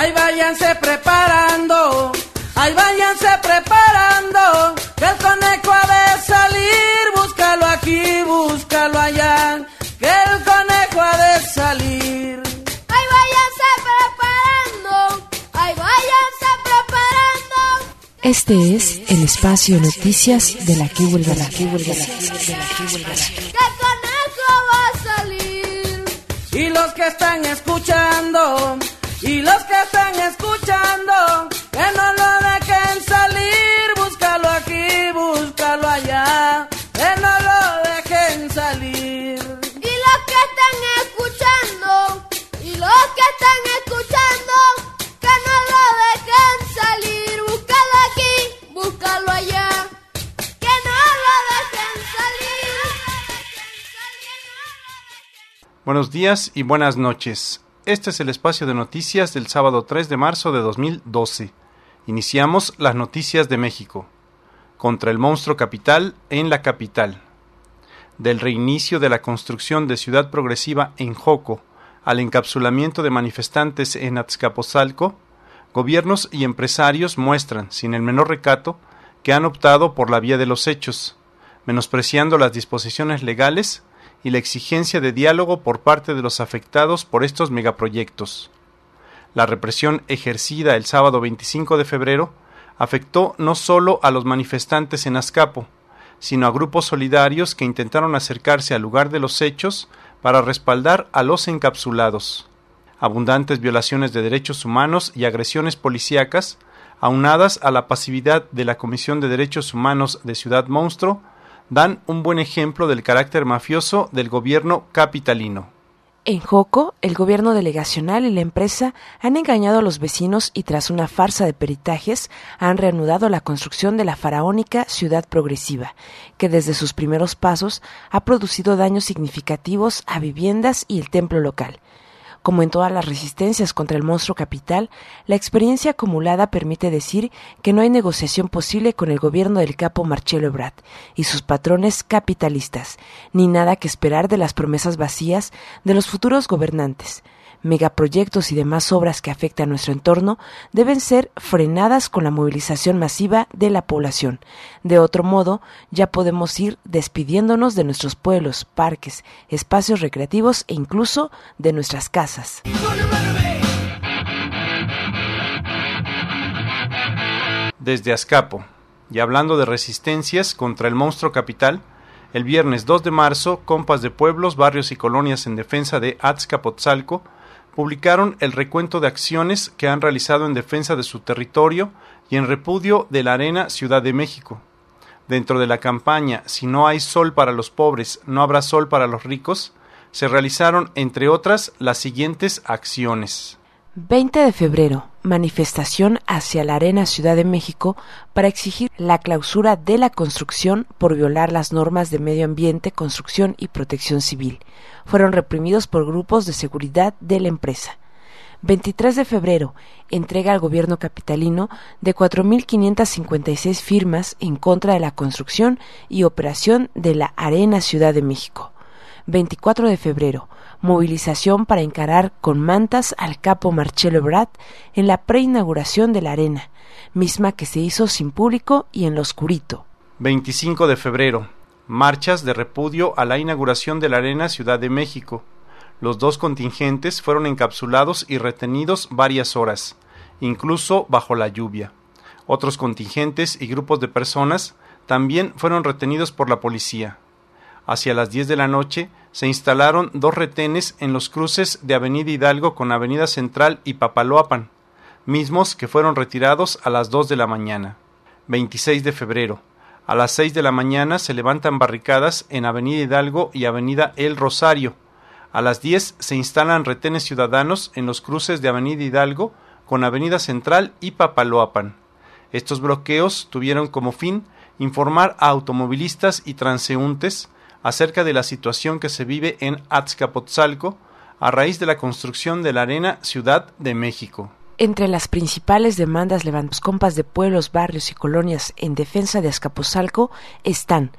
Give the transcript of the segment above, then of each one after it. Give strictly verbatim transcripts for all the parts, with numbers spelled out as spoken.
Ay, váyanse preparando, ay, váyanse preparando, que el conejo ha de salir, búscalo aquí, búscalo allá, que el conejo ha de salir. Ay, váyanse preparando, ay, váyanse preparando. Este es el espacio Noticias de la que huelga la que huelga la que el conejo va a salir. Y los que están escuchando, y los que están escuchando, que no lo dejen salir, búscalo aquí, búscalo allá, que no lo dejen salir. Y los que están escuchando, y los que están escuchando, que no lo dejen salir, búscalo aquí, búscalo allá, que no lo dejen salir. Buenos días y buenas noches. Este es el espacio de noticias del sábado tres de marzo de dos mil doce. Iniciamos las noticias de México. Contra el monstruo capital en la capital. Del reinicio de la construcción de Ciudad Progresiva en Joco al encapsulamiento de manifestantes en Azcapotzalco, gobiernos y empresarios muestran, sin el menor recato, que han optado por la vía de los hechos, menospreciando las disposiciones legales y la exigencia de diálogo por parte de los afectados por estos megaproyectos. La represión ejercida el sábado veinticinco de febrero afectó no solo a los manifestantes en Azcapo, sino a grupos solidarios que intentaron acercarse al lugar de los hechos para respaldar a los encapsulados. Abundantes violaciones de derechos humanos y agresiones policíacas, aunadas a la pasividad de la Comisión de Derechos Humanos de Ciudad Monstruo, dan un buen ejemplo del carácter mafioso del gobierno capitalino. En Joco, el gobierno delegacional y la empresa han engañado a los vecinos y tras una farsa de peritajes han reanudado la construcción de la faraónica Ciudad Progresiva, que desde sus primeros pasos ha producido daños significativos a viviendas y el templo local. Como en todas las resistencias contra el monstruo capital, la experiencia acumulada permite decir que no hay negociación posible con el gobierno del capo Marcelo Ebrard y sus patrones capitalistas, ni nada que esperar de las promesas vacías de los futuros gobernantes. Megaproyectos y demás obras que afectan a nuestro entorno deben ser frenadas con la movilización masiva de la población. De otro modo, ya podemos ir despidiéndonos de nuestros pueblos, parques, espacios recreativos e incluso de nuestras casas. Desde Azcapo, y hablando de resistencias contra el monstruo capital, el viernes dos de marzo, compas de pueblos, barrios y colonias en defensa de Azcapotzalco publicaron el recuento de acciones que han realizado en defensa de su territorio y en repudio de la Arena Ciudad de México. Dentro de la campaña Si no hay sol para los pobres, no habrá sol para los ricos, se realizaron, entre otras, las siguientes acciones. veinte de febrero, manifestación hacia la Arena Ciudad de México para exigir la clausura de la construcción por violar las normas de medio ambiente, construcción y protección civil. Fueron reprimidos por grupos de seguridad de la empresa. veintitrés de febrero, entrega al gobierno capitalino de cuatro mil quinientas cincuenta y seis firmas en contra de la construcción y operación de la Arena Ciudad de México. veinticuatro de febrero, movilización para encarar con mantas al capo Marcelo Ebrard en la preinauguración de la arena, misma que se hizo sin público y en lo oscurito. veinticinco de febrero, marchas de repudio a la inauguración de la Arena Ciudad de México. Los dos contingentes fueron encapsulados y retenidos varias horas, incluso bajo la lluvia. Otros contingentes y grupos de personas también fueron retenidos por la policía. Hacia las diez de la noche se instalaron dos retenes en los cruces de Avenida Hidalgo con Avenida Central y Papaloapan, mismos que fueron retirados a las dos de la mañana. veintiséis de febrero. A las seis de la mañana se levantan barricadas en Avenida Hidalgo y Avenida El Rosario. A las diez se instalan retenes ciudadanos en los cruces de Avenida Hidalgo con Avenida Central y Papaloapan. Estos bloqueos tuvieron como fin informar a automovilistas y transeúntes acerca de la situación que se vive en Azcapotzalco a raíz de la construcción de la Arena Ciudad de México. Entre las principales demandas levantadas compas de pueblos, barrios y colonias en defensa de Azcapotzalco están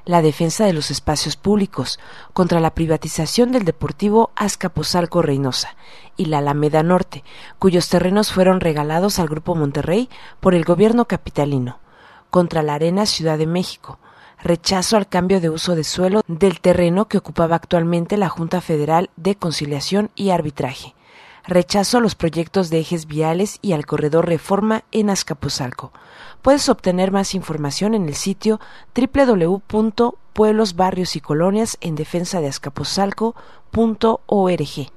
la defensa de los espacios públicos, contra la privatización del Deportivo Azcapotzalco Reynosa y la Alameda Norte, cuyos terrenos fueron regalados al Grupo Monterrey por el gobierno capitalino, contra la Arena Ciudad de México, rechazo al cambio de uso de suelo del terreno que ocupaba actualmente la Junta Federal de Conciliación y Arbitraje, rechazo a los proyectos de ejes viales y al corredor Reforma en Azcapotzalco. Puedes obtener más información en el sitio doble u doble u doble u punto pueblos, barrios y colonias en defensa de Azcapotzalco punto org.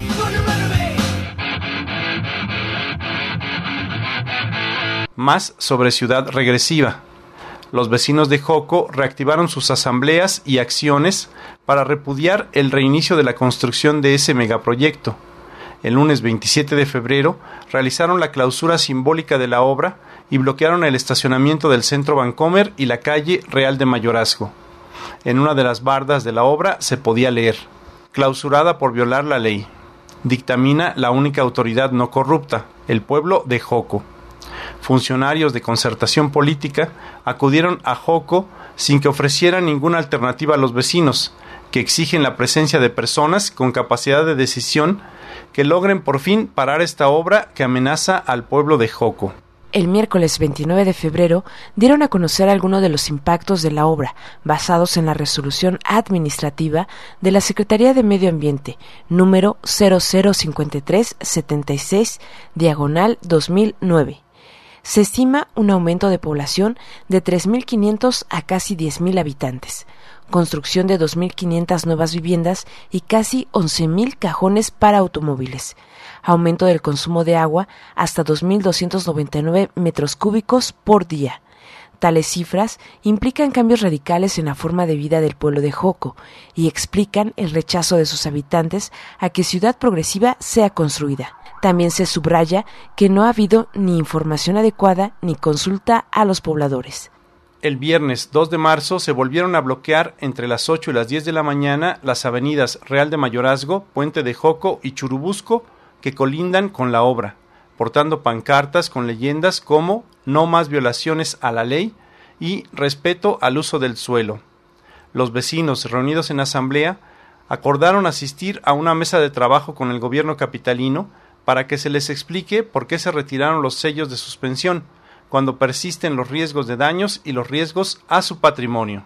Más sobre Ciudad Regresiva. Los vecinos de Joco reactivaron sus asambleas y acciones para repudiar el reinicio de la construcción de ese megaproyecto. El lunes veintisiete de febrero realizaron la clausura simbólica de la obra y bloquearon el estacionamiento del Centro Vancomer y la calle Real de Mayorazgo. En una de las bardas de la obra se podía leer: clausurada por violar la ley. Dictamina la única autoridad no corrupta, el pueblo de Joco. Funcionarios de concertación política acudieron a Joco sin que ofrecieran ninguna alternativa a los vecinos, que exigen la presencia de personas con capacidad de decisión que logren por fin parar esta obra que amenaza al pueblo de Joco. El miércoles veintinueve de febrero dieron a conocer algunos de los impactos de la obra, basados en la resolución administrativa de la Secretaría de Medio Ambiente, número cero cero cinco tres siete seis, diagonal dos mil nueve. Se estima un aumento de población de tres mil quinientos a casi diez mil habitantes, construcción de dos mil quinientas nuevas viviendas y casi once mil cajones para automóviles, aumento del consumo de agua hasta dos mil doscientos noventa y nueve metros cúbicos por día. Tales cifras implican cambios radicales en la forma de vida del pueblo de Joco y explican el rechazo de sus habitantes a que Ciudad Progresiva sea construida. También se subraya que no ha habido ni información adecuada ni consulta a los pobladores. El viernes dos de marzo se volvieron a bloquear entre las ocho y las diez de la mañana las avenidas Real de Mayorazgo, Puente de Joco y Churubusco, que colindan con la obra, portando pancartas con leyendas como "No más violaciones a la ley" y "Respeto al uso del suelo". Los vecinos, reunidos en asamblea, acordaron asistir a una mesa de trabajo con el gobierno capitalino para que se les explique por qué se retiraron los sellos de suspensión, cuando persisten los riesgos de daños y los riesgos a su patrimonio.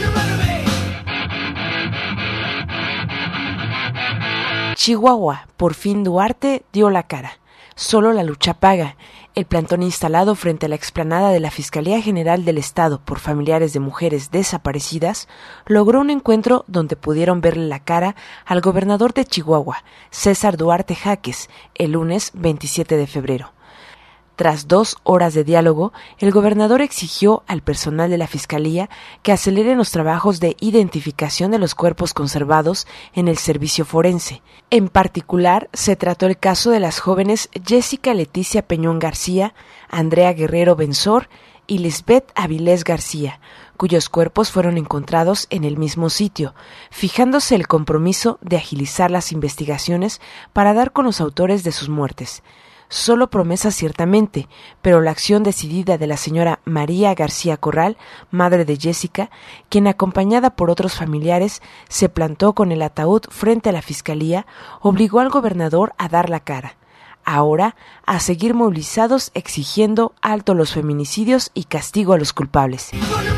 Chihuahua, por fin Duarte dio la cara. Solo la lucha paga. El plantón instalado frente a la explanada de la Fiscalía General del Estado por familiares de mujeres desaparecidas logró un encuentro donde pudieron verle la cara al gobernador de Chihuahua, César Duarte Jaques, el lunes veintisiete de febrero. Tras dos horas de diálogo, el gobernador exigió al personal de la Fiscalía que aceleren los trabajos de identificación de los cuerpos conservados en el servicio forense. En particular, se trató el caso de las jóvenes Jessica Leticia Peñón García, Andrea Guerrero Benzor y Lisbeth Avilés García, cuyos cuerpos fueron encontrados en el mismo sitio, fijándose el compromiso de agilizar las investigaciones para dar con los autores de sus muertes. Solo promesas ciertamente, pero la acción decidida de la señora María García Corral, madre de Jessica, quien acompañada por otros familiares se plantó con el ataúd frente a la Fiscalía, obligó al gobernador a dar la cara. Ahora, a seguir movilizados exigiendo alto los feminicidios y castigo a los culpables.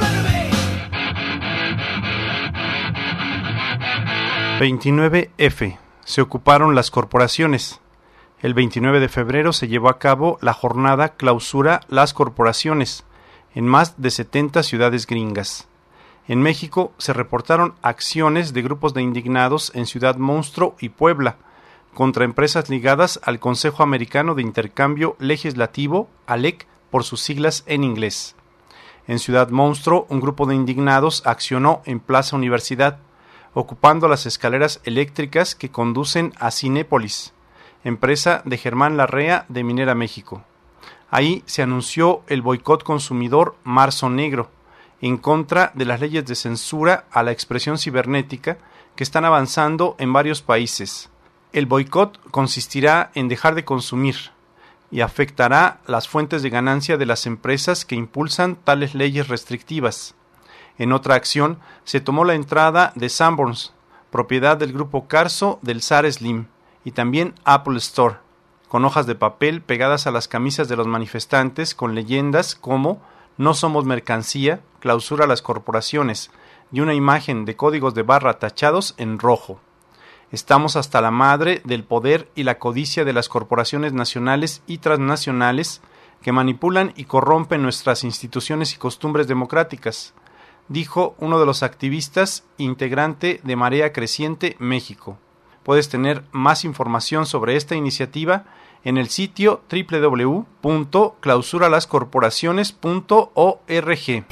veintinueve F. Se ocuparon las corporaciones. El veintinueve de febrero se llevó a cabo la jornada Clausura las Corporaciones en más de setenta ciudades gringas. En México se reportaron acciones de grupos de indignados en Ciudad Monstruo y Puebla contra empresas ligadas al Consejo Americano de Intercambio Legislativo, A L E C por sus siglas en inglés. En Ciudad Monstruo, un grupo de indignados accionó en Plaza Universidad, ocupando las escaleras eléctricas que conducen a Cinépolis, empresa de Germán Larrea de Minera México. Ahí se anunció el boicot consumidor Marzo Negro, en contra de las leyes de censura a la expresión cibernética que están avanzando en varios países. El boicot consistirá en dejar de consumir y afectará las fuentes de ganancia de las empresas que impulsan tales leyes restrictivas. En otra acción, se tomó la entrada de Sanborns, propiedad del grupo Carso del Zar Slim, y también Apple Store, con hojas de papel pegadas a las camisas de los manifestantes con leyendas como "No somos mercancía, clausura las corporaciones", y una imagen de códigos de barra tachados en rojo. Estamos hasta la madre del poder y la codicia de las corporaciones nacionales y transnacionales que manipulan y corrompen nuestras instituciones y costumbres democráticas, dijo uno de los activistas, integrante de Marea Creciente México. Puedes tener más información sobre esta iniciativa en el sitio doble u doble u doble u punto clausura las corporaciones punto org.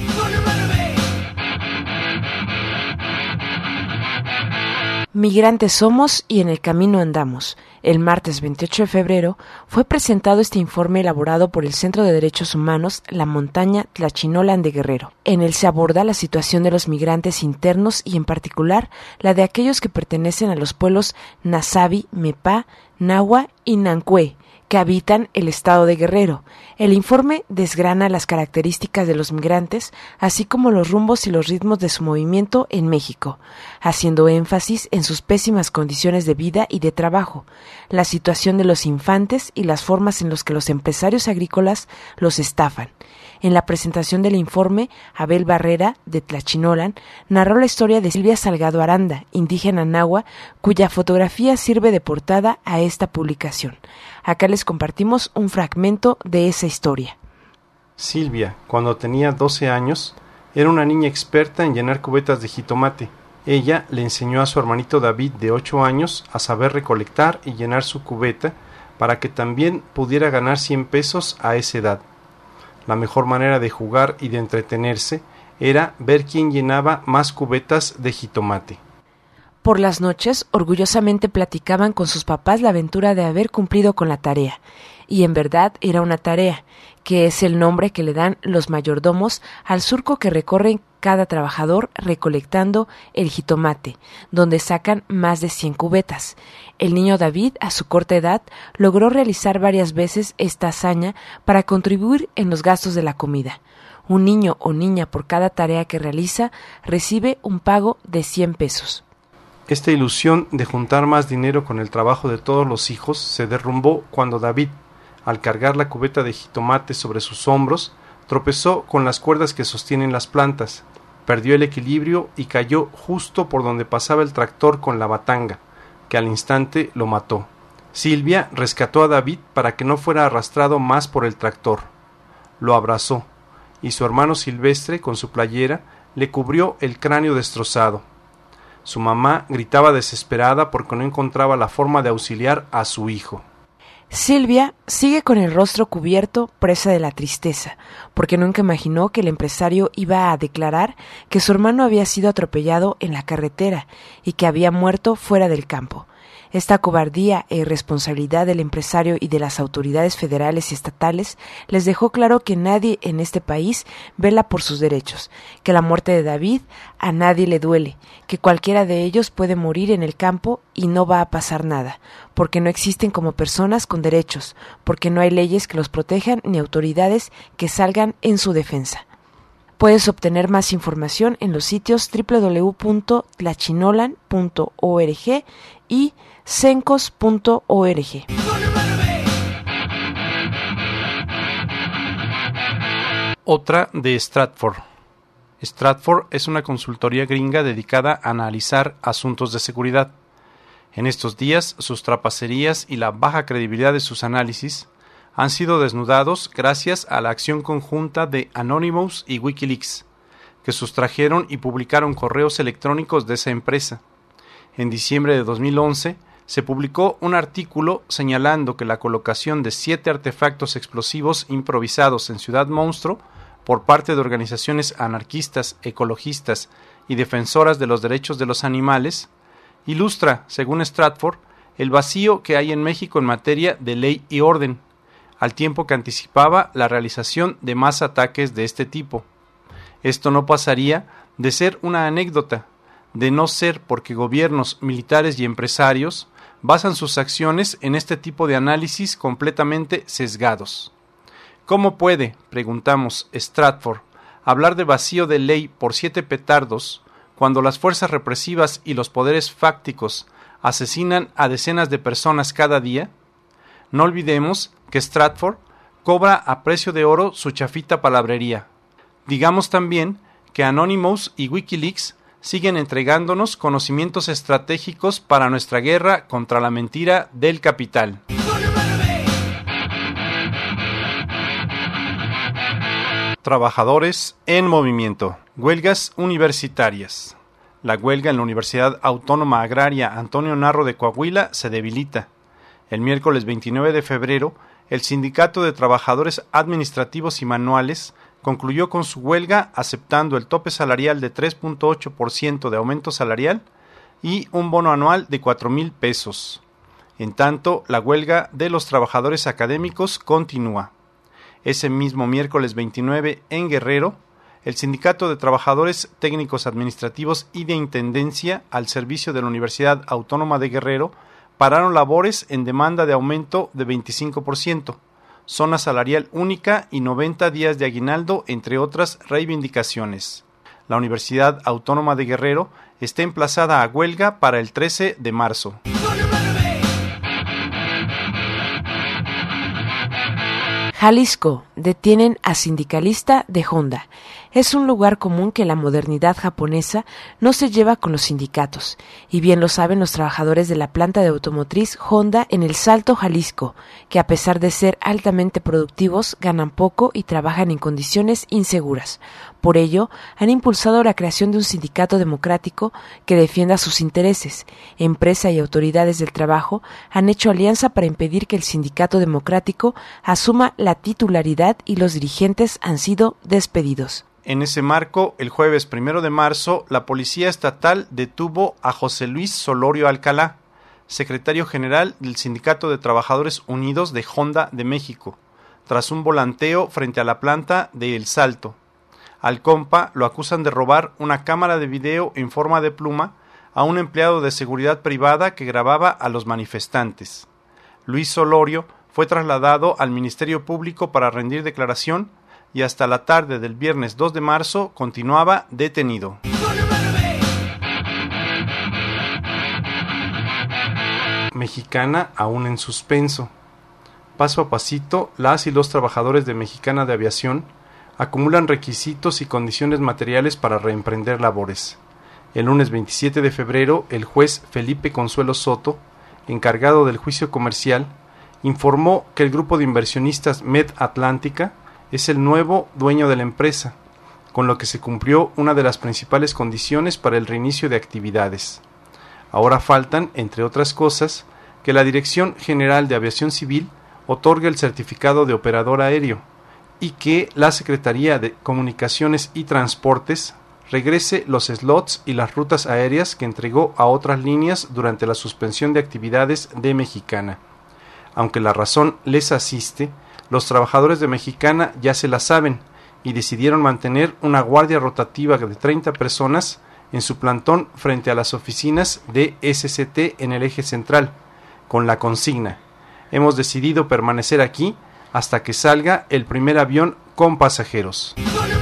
Migrantes somos y en el camino andamos. El martes veintiocho de febrero fue presentado este informe elaborado por el Centro de Derechos Humanos La Montaña Tlachinolan de Guerrero. En él se aborda la situación de los migrantes internos y en particular la de aquellos que pertenecen a los pueblos Nasabi, Mepá, Nahua y Nancué, que habitan el estado de Guerrero. El informe desgrana las características de los migrantes, así como los rumbos y los ritmos de su movimiento en México, haciendo énfasis en sus pésimas condiciones de vida y de trabajo, la situación de los infantes y las formas en las que los empresarios agrícolas los estafan. En la presentación del informe, Abel Barrera, de Tlachinolan, narró la historia de Silvia Salgado Aranda, indígena nahua, cuya fotografía sirve de portada a esta publicación. Acá les compartimos un fragmento de esa historia. Silvia, cuando tenía doce años, era una niña experta en llenar cubetas de jitomate. Ella le enseñó a su hermanito David, de ocho años, a saber recolectar y llenar su cubeta para que también pudiera ganar cien pesos a esa edad. La mejor manera de jugar y de entretenerse era ver quién llenaba más cubetas de jitomate. Por las noches, orgullosamente platicaban con sus papás la aventura de haber cumplido con la tarea. Y en verdad era una tarea, que es el nombre que le dan los mayordomos al surco que recorren cada trabajador recolectando el jitomate, donde sacan más de cien cubetas. El niño David, a su corta edad, logró realizar varias veces esta hazaña para contribuir en los gastos de la comida. Un niño o niña por cada tarea que realiza recibe un pago de cien pesos. Esta ilusión de juntar más dinero con el trabajo de todos los hijos se derrumbó cuando David, al cargar la cubeta de jitomate sobre sus hombros, tropezó con las cuerdas que sostienen las plantas, perdió el equilibrio y cayó justo por donde pasaba el tractor con la batanga, que al instante lo mató. Silvia rescató a David para que no fuera arrastrado más por el tractor. Lo abrazó, y su hermano Silvestre, con su playera, le cubrió el cráneo destrozado. Su mamá gritaba desesperada porque no encontraba la forma de auxiliar a su hijo. Silvia sigue con el rostro cubierto, presa de la tristeza, porque nunca imaginó que el empresario iba a declarar que su hermano había sido atropellado en la carretera y que había muerto fuera del campo. Esta cobardía e irresponsabilidad del empresario y de las autoridades federales y estatales les dejó claro que nadie en este país vela por sus derechos, que la muerte de David a nadie le duele, que cualquiera de ellos puede morir en el campo y no va a pasar nada, porque no existen como personas con derechos, porque no hay leyes que los protejan ni autoridades que salgan en su defensa. Puedes obtener más información en los sitios doble u doble u doble u punto tlachinolan punto org y cencos punto org. Otra de Stratfor. Stratfor es una consultoría gringa dedicada a analizar asuntos de seguridad. En estos días, sus trapacerías y la baja credibilidad de sus análisis han sido desnudados gracias a la acción conjunta de Anonymous y Wikileaks, que sustrajeron y publicaron correos electrónicos de esa empresa. En diciembre de dos mil once, se publicó un artículo señalando que la colocación de siete artefactos explosivos improvisados en Ciudad Monstruo por parte de organizaciones anarquistas, ecologistas y defensoras de los derechos de los animales ilustra, según Stratfor, el vacío que hay en México en materia de ley y orden, al tiempo que anticipaba la realización de más ataques de este tipo. Esto no pasaría de ser una anécdota, de no ser porque gobiernos, militares y empresarios basan sus acciones en este tipo de análisis completamente sesgados. ¿Cómo puede, preguntamos, Stratfor, hablar de vacío de ley por siete petardos, cuando las fuerzas represivas y los poderes fácticos asesinan a decenas de personas cada día? No olvidemos que Stratford cobra a precio de oro su chafita palabrería. Digamos también que Anonymous y Wikileaks siguen entregándonos conocimientos estratégicos para nuestra guerra contra la mentira del capital. Trabajadores en movimiento. Huelgas universitarias. La huelga en la Universidad Autónoma Agraria Antonio Narro de Coahuila se debilita. El miércoles veintinueve de febrero, el Sindicato de Trabajadores Administrativos y Manuales concluyó con su huelga aceptando el tope salarial de tres punto ocho por ciento de aumento salarial y un bono anual de cuatro mil pesos. En tanto, la huelga de los trabajadores académicos continúa. Ese mismo miércoles veintinueve, en Guerrero, el Sindicato de Trabajadores Técnicos Administrativos y de Intendencia al servicio de la Universidad Autónoma de Guerrero pararon labores en demanda de aumento de veinticinco por ciento, zona salarial única y noventa días de aguinaldo, entre otras reivindicaciones. La Universidad Autónoma de Guerrero está emplazada a huelga para el trece de marzo. Jalisco. Detienen a sindicalista de Honda. Es un lugar común que la modernidad japonesa no se lleva con los sindicatos, y bien lo saben los trabajadores de la planta de automotriz Honda en El Salto, Jalisco, que a pesar de ser altamente productivos, ganan poco y trabajan en condiciones inseguras. Por ello, han impulsado la creación de un sindicato democrático que defienda sus intereses. Empresa y autoridades del trabajo han hecho alianza para impedir que el sindicato democrático asuma la titularidad y los dirigentes han sido despedidos. En ese marco, el jueves primero de marzo, la Policía Estatal detuvo a José Luis Solorio Alcalá, secretario general del Sindicato de Trabajadores Unidos de Honda de México, tras un volanteo frente a la planta de El Salto. Al compa lo acusan de robar una cámara de video en forma de pluma a un empleado de seguridad privada que grababa a los manifestantes. Luis Solorio fue trasladado al Ministerio Público para rendir declaración y hasta la tarde del viernes dos de marzo continuaba detenido. Mexicana aún en suspenso. Paso a pasito, las y los trabajadores de Mexicana de Aviación acumulan requisitos y condiciones materiales para reemprender labores. El lunes veintisiete de febrero, el juez Felipe Consuelo Soto, encargado del juicio comercial, informó que el grupo de inversionistas Med Atlántica es el nuevo dueño de la empresa, con lo que se cumplió una de las principales condiciones para el reinicio de actividades. Ahora faltan, entre otras cosas, que la Dirección General de Aviación Civil otorgue el certificado de operador aéreo y que la Secretaría de Comunicaciones y Transportes regrese los slots y las rutas aéreas que entregó a otras líneas durante la suspensión de actividades de Mexicana. Aunque la razón les asiste, los trabajadores de Mexicana ya se la saben y decidieron mantener una guardia rotativa de treinta personas en su plantón frente a las oficinas de S C T en el eje central, con la consigna: hemos decidido permanecer aquí hasta que salga el primer avión con pasajeros.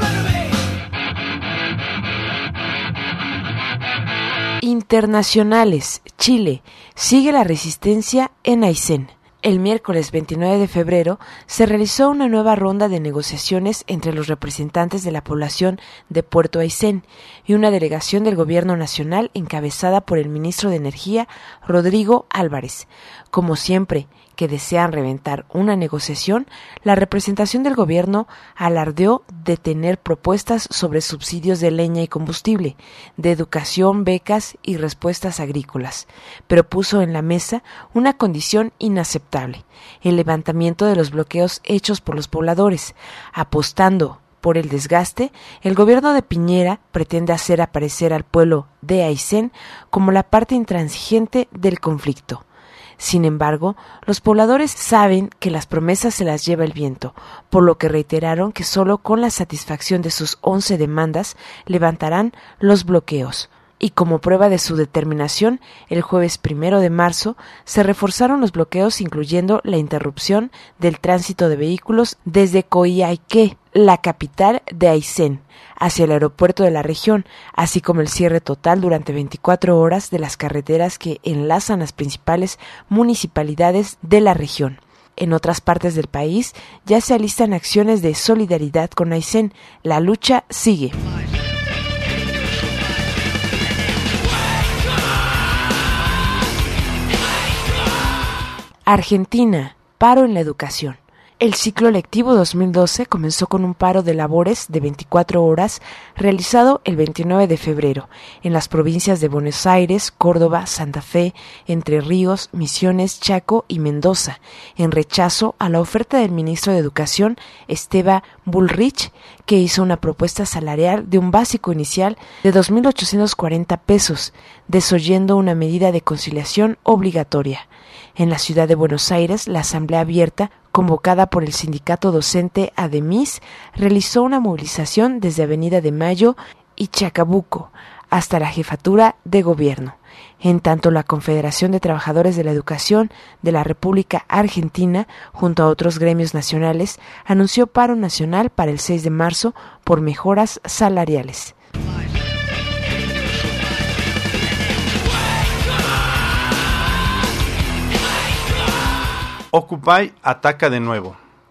Internacionales. Chile. Sigue la resistencia en Aysén. El miércoles veintinueve de febrero se realizó una nueva ronda de negociaciones entre los representantes de la población de Puerto Aysén y una delegación del Gobierno Nacional encabezada por el ministro de Energía, Rodrigo Álvarez. Como siempre que desean reventar una negociación, la representación del gobierno alardeó de tener propuestas sobre subsidios de leña y combustible, de educación, becas y respuestas agrícolas, pero puso en la mesa una condición inaceptable: el levantamiento de los bloqueos hechos por los pobladores. Apostando por el desgaste, el gobierno de Piñera pretende hacer aparecer al pueblo de Aysén como la parte intransigente del conflicto. Sin embargo, los pobladores saben que las promesas se las lleva el viento, por lo que reiteraron que solo con la satisfacción de sus once demandas levantarán los bloqueos. y como prueba de su determinación, el jueves primero de marzo se reforzaron los bloqueos, incluyendo la interrupción del tránsito de vehículos desde Coyhaique, la capital de Aysén, hacia el aeropuerto de la región, así como el cierre total durante veinticuatro horas de las carreteras que enlazan las principales municipalidades de la región. En otras partes del país ya se alistan acciones de solidaridad con Aysén. La lucha sigue. Argentina, paro en la educación. El ciclo lectivo dos mil doce comenzó con un paro de labores de veinticuatro horas realizado el veintinueve de febrero en las provincias de Buenos Aires, Córdoba, Santa Fe, Entre Ríos, Misiones, Chaco y Mendoza, en rechazo a la oferta del ministro de Educación, Esteban Bullrich, que hizo una propuesta salarial de un básico inicial de dos mil ochocientos cuarenta pesos, desoyendo una medida de conciliación obligatoria. En la ciudad de Buenos Aires, la Asamblea Abierta, convocada por el sindicato docente ADEMIS, realizó una movilización desde Avenida de Mayo y Chacabuco hasta la jefatura de gobierno. En tanto, la Confederación de Trabajadores de la Educación de la República Argentina, junto a otros gremios nacionales, anunció paro nacional para el seis de marzo por mejoras salariales. Occupy ataca de nuevo.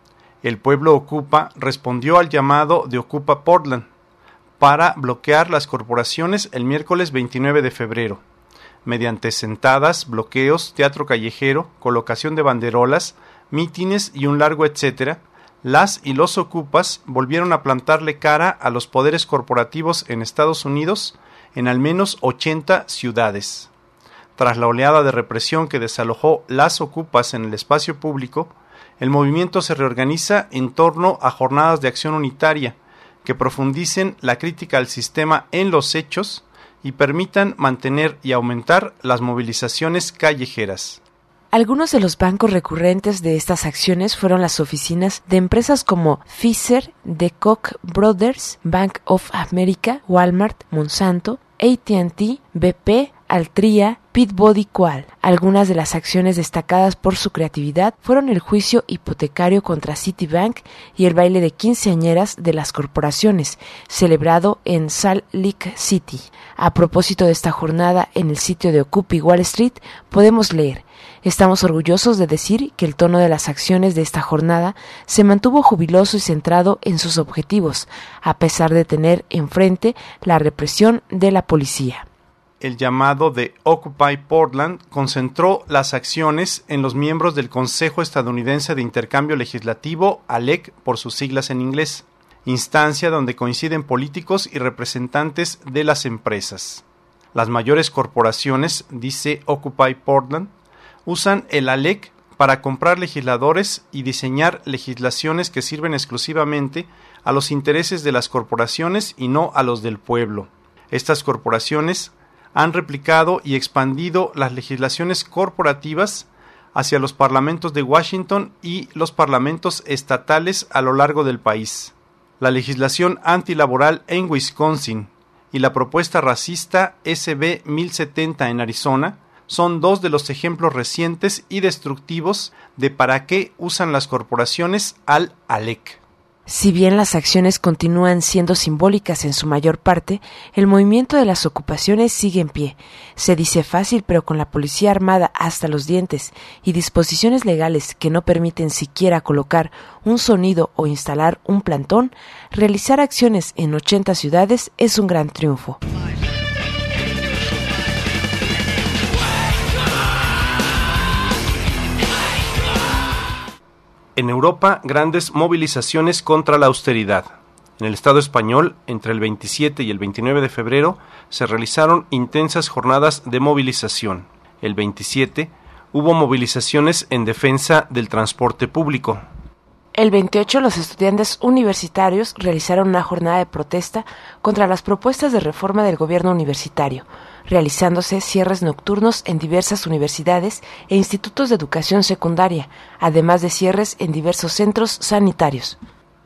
El pueblo Ocupa respondió al llamado de Ocupa Portland para bloquear las corporaciones el miércoles veintinueve de febrero, mediante sentadas, bloqueos, teatro callejero, colocación de banderolas, mítines y un largo etcétera. Las y los ocupas volvieron a plantarle cara a los poderes corporativos en Estados Unidos en al menos ochenta ciudades. Tras la oleada de represión que desalojó las ocupas en el espacio público, el movimiento se reorganiza en torno a jornadas de acción unitaria que profundicen la crítica al sistema en los hechos y permitan mantener y aumentar las movilizaciones callejeras. Algunos de los bancos recurrentes de estas acciones fueron las oficinas de empresas como Pfizer, The Koch Brothers, Bank of America, Walmart, Monsanto, A T and T, B P, Altria, Peabody Qual. Algunas de las acciones destacadas por su creatividad fueron el juicio hipotecario contra Citibank y el baile de quinceañeras de las corporaciones, celebrado en Salt Lake City. A propósito de esta jornada, en el sitio de Occupy Wall Street podemos leer: estamos orgullosos de decir que el tono de las acciones de esta jornada se mantuvo jubiloso y centrado en sus objetivos, a pesar de tener enfrente la represión de la policía. El llamado de Occupy Portland concentró las acciones en los miembros del Consejo Estadounidense de Intercambio Legislativo, A L E C por sus siglas en inglés, instancia donde coinciden políticos y representantes de las empresas. Las mayores corporaciones, dice Occupy Portland, usan el A L E C para comprar legisladores y diseñar legislaciones que sirven exclusivamente a los intereses de las corporaciones y no a los del pueblo. Estas corporaciones han replicado y expandido las legislaciones corporativas hacia los parlamentos de Washington y los parlamentos estatales a lo largo del país. La legislación antilaboral en Wisconsin y la propuesta racista S B mil setenta en Arizona son dos de los ejemplos recientes y destructivos de para qué usan las corporaciones al A L E C. Si bien las acciones continúan siendo simbólicas en su mayor parte, el movimiento de las ocupaciones sigue en pie. Se dice fácil, pero con la policía armada hasta los dientes y disposiciones legales que no permiten siquiera colocar un sonido o instalar un plantón, realizar acciones en ochenta ciudades es un gran triunfo. En Europa, grandes movilizaciones contra la austeridad. En el Estado español, entre el veintisiete y el veintinueve de febrero, se realizaron intensas jornadas de movilización. El veintisiete, hubo movilizaciones en defensa del transporte público. El veintiocho, los estudiantes universitarios realizaron una jornada de protesta contra las propuestas de reforma del gobierno universitario, realizándose cierres nocturnos en diversas universidades e institutos de educación secundaria, además de cierres en diversos centros sanitarios.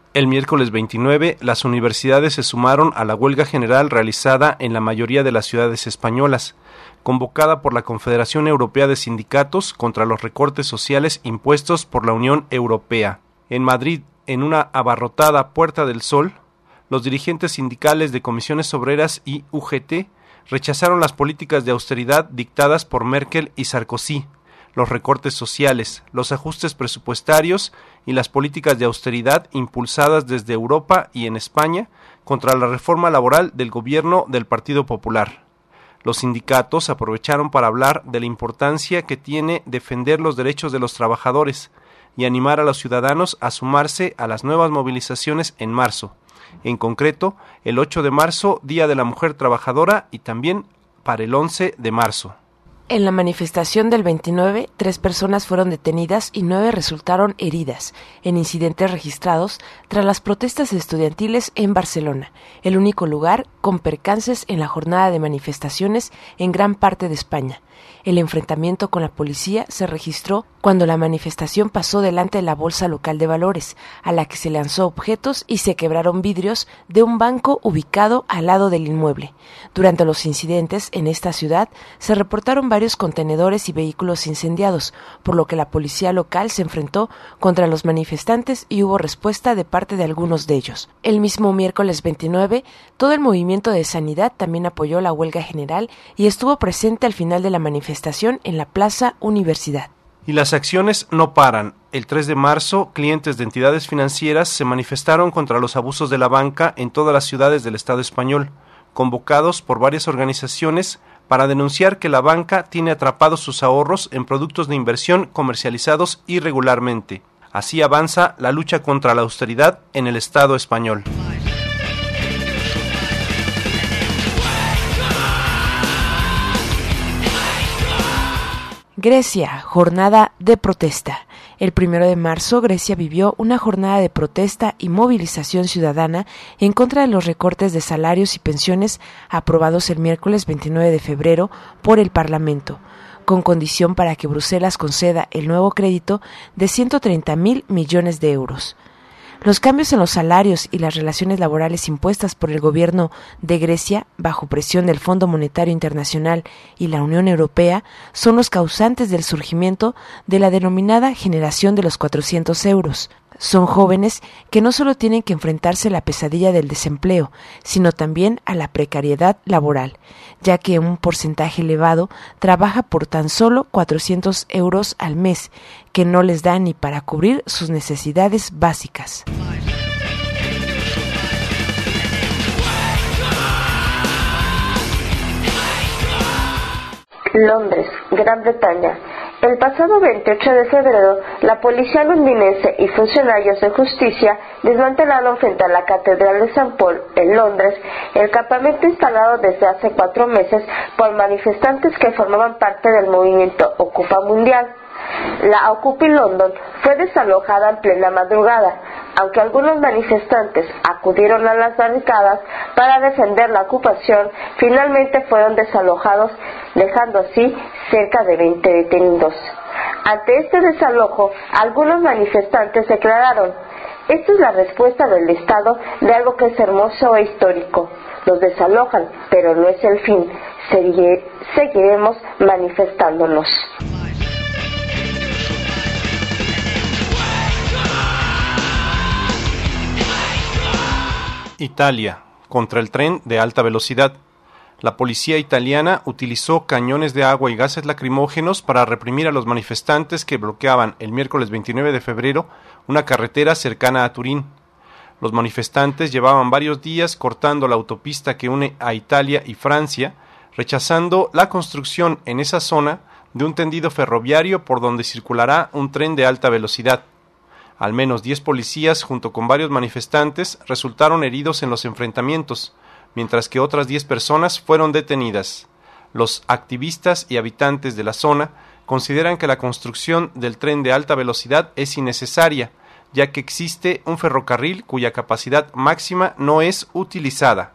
El miércoles veintinueve, las universidades se sumaron a la huelga general realizada en la mayoría de las ciudades españolas, convocada por la Confederación Europea de Sindicatos contra los recortes sociales impuestos por la Unión Europea. En Madrid, en una abarrotada Puerta del Sol, los dirigentes sindicales de Comisiones Obreras y U G T rechazaron las políticas de austeridad dictadas por Merkel y Sarkozy, los recortes sociales, los ajustes presupuestarios y las políticas de austeridad impulsadas desde Europa y en España contra la reforma laboral del gobierno del Partido Popular. Los sindicatos aprovecharon para hablar de la importancia que tiene defender los derechos de los trabajadores y animar a los ciudadanos a sumarse a las nuevas movilizaciones en marzo, en concreto el ocho de marzo, Día de la Mujer Trabajadora, y también para el once de marzo. En la manifestación del veintinueve, tres personas fueron detenidas y nueve resultaron heridas en incidentes registrados tras las protestas estudiantiles en Barcelona, el único lugar con percances en la jornada de manifestaciones en gran parte de España. El enfrentamiento con la policía se registró cuando la manifestación pasó delante de la Bolsa Local de Valores, a la que se lanzó objetos y se quebraron vidrios de un banco ubicado al lado del inmueble. Durante los incidentes en esta ciudad se reportaron varios contenedores y vehículos incendiados, por lo que la policía local se enfrentó contra los manifestantes y hubo respuesta de parte de algunos de ellos. El mismo miércoles veintinueve, todo el movimiento de Sanidad también apoyó la huelga general y estuvo presente al final de la manifestación en la Plaza Universidad. Y las acciones no paran. El tres de marzo, clientes de entidades financieras se manifestaron contra los abusos de la banca en todas las ciudades del Estado español, convocados por varias organizaciones para denunciar que la banca tiene atrapados sus ahorros en productos de inversión comercializados irregularmente. Así avanza la lucha contra la austeridad en el Estado español. Grecia, jornada de protesta. El primero de marzo, Grecia vivió una jornada de protesta y movilización ciudadana en contra de los recortes de salarios y pensiones aprobados el miércoles veintinueve de febrero por el Parlamento, con condición para que Bruselas conceda el nuevo crédito de ciento treinta mil millones de euros. Los cambios en los salarios y las relaciones laborales impuestas por el gobierno de Grecia, bajo presión del Fondo Monetario Internacional y la Unión Europea, son los causantes del surgimiento de la denominada generación de los cuatrocientos euros. Son jóvenes que no solo tienen que enfrentarse a la pesadilla del desempleo, sino también a la precariedad laboral, ya que un porcentaje elevado trabaja por tan solo cuatrocientos euros al mes, que no les da ni para cubrir sus necesidades básicas. Londres, Gran Bretaña. El pasado veintiocho de febrero, la policía londinense y funcionarios de justicia desmantelaron frente a la Catedral de San Paul, en Londres, el campamento instalado desde hace cuatro meses por manifestantes que formaban parte del movimiento Ocupa Mundial. La Occupy London fue desalojada en plena madrugada, aunque algunos manifestantes acudieron a las barricadas para defender la ocupación. Finalmente fueron desalojados, dejando así cerca de veinte detenidos. Ante este desalojo, algunos manifestantes declararon: "Esta es la respuesta del Estado de algo que es hermoso e histórico. Los desalojan, pero no es el fin. Segui- seguiremos manifestándonos". Italia, contra el tren de alta velocidad. La policía italiana utilizó cañones de agua y gases lacrimógenos para reprimir a los manifestantes que bloqueaban el miércoles veintinueve de febrero una carretera cercana a Turín. Los manifestantes llevaban varios días cortando la autopista que une a Italia y Francia, rechazando la construcción en esa zona de un tendido ferroviario por donde circulará un tren de alta velocidad. Al menos diez policías, junto con varios manifestantes, resultaron heridos en los enfrentamientos, mientras que otras diez personas fueron detenidas. Los activistas y habitantes de la zona consideran que la construcción del tren de alta velocidad es innecesaria, ya que existe un ferrocarril cuya capacidad máxima no es utilizada.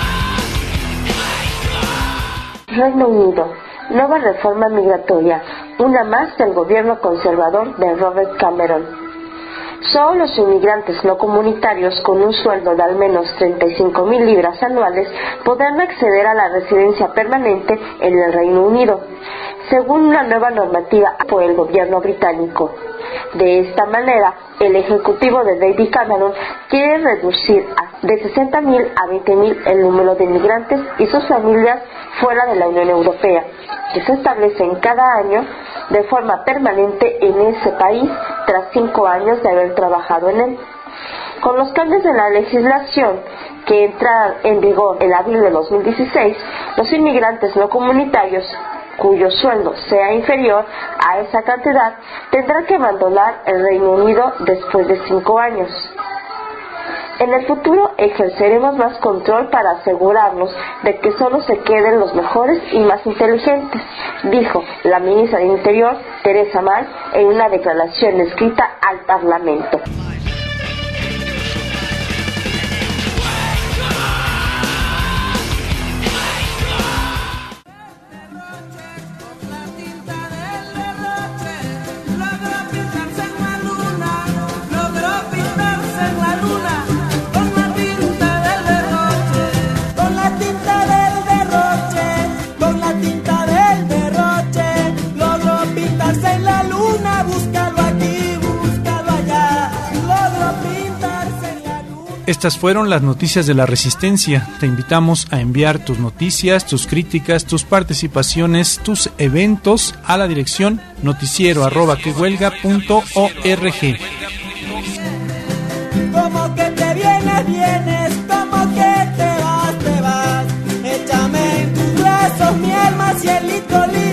Reino Unido. Nueva reforma migratoria. una más del gobierno conservador de Robert Cameron. Solo los inmigrantes no comunitarios con un sueldo de al menos treinta y cinco mil libras anuales podrán acceder a la residencia permanente en el Reino Unido, según una nueva normativa por el gobierno británico. De esta manera, el ejecutivo de David Cameron quiere reducir a, de sesenta mil a veinte mil el número de inmigrantes y sus familias fuera de la Unión Europea, que se establecen cada año de forma permanente en ese país tras cinco años de haber trabajado en él. Con los cambios en la legislación que entraron en vigor en abril de dos mil dieciséis, los inmigrantes no comunitarios cuyo sueldo sea inferior a esa cantidad tendrán que abandonar el Reino Unido después de cinco años. En el futuro ejerceremos más control para asegurarnos de que solo se queden los mejores y más inteligentes, dijo la ministra de Interior, Theresa May, en una declaración escrita al Parlamento. Estas fueron las noticias de la Resistencia. Te invitamos a enviar tus noticias, tus críticas, tus participaciones, tus eventos a la dirección noticiero arroba que huelga punto org. Como que te vienes, vienes, como que te vas, te vas. Échame en tus brazos mi alma, cielito lindo.